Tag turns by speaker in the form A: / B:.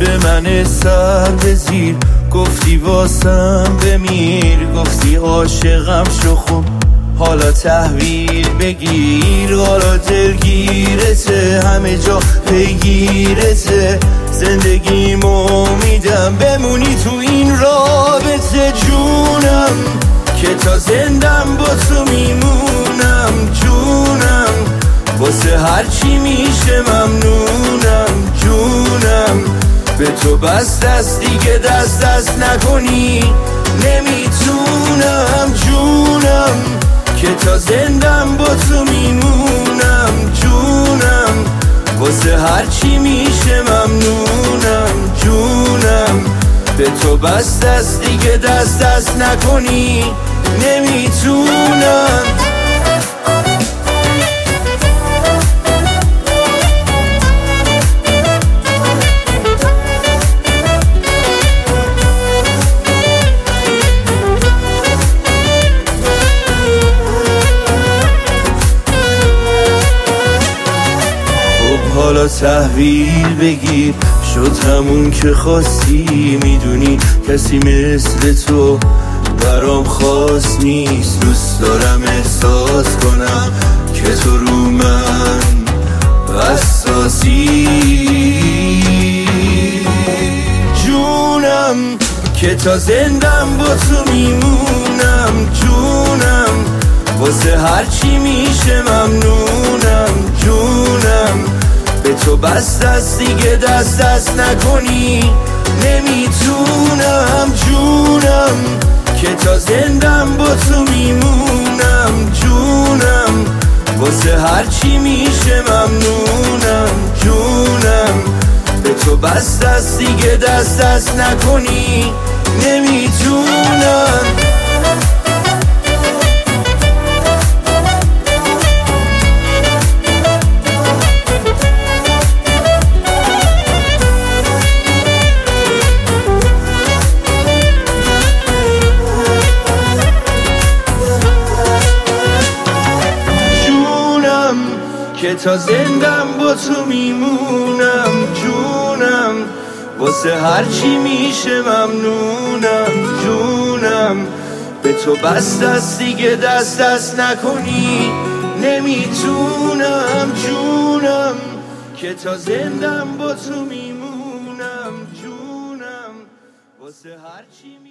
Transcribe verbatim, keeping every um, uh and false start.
A: به من سر به زیر، گفتی واسم بمیر، گفتی عاشقم شو خوب حالا تحویل بگیر. حالا دلگیرته همه جا پیگیرته، زندگیمو میدم بمونی تو این رابطه. جونم که تا زندم با تو میمونم، جونم واسه هرچی میشه ممنونم. جونم به تو بس دست دیگه دست دست نکنی نمیتونم. جونم که تا زندم با تو میمونم، جونم واسه هرچی میشه ممنونم. جونم به تو بس دست دیگه دست دست نکنی نمیتونم. حالا تحویل بگیر، شد همون که خواستی. میدونی کسی مثل تو برام خاص نیست. دوست دارم احساس کنم که تو رو من حساسی. جونم که تا زندم با تو میمونم، جونم واسه هرچی میشه ممنونم. جونم به تو بس دست دیگه دست دست نکنی نمیتونم. جونم که تا زندم با تو میمونم، جونم واسه هرچی میشه ممنونم. جونم به تو بس دست دیگه دست دست نکنی نمیتونم. که تا زندم با تو میمونم، جونم واسه هرچی میشه ممنونم. جونم به تو بس دست دیگه دست دست نکنی نمیتونم. جونم که تا زندم با تو میمونم، جونم واسه هرچی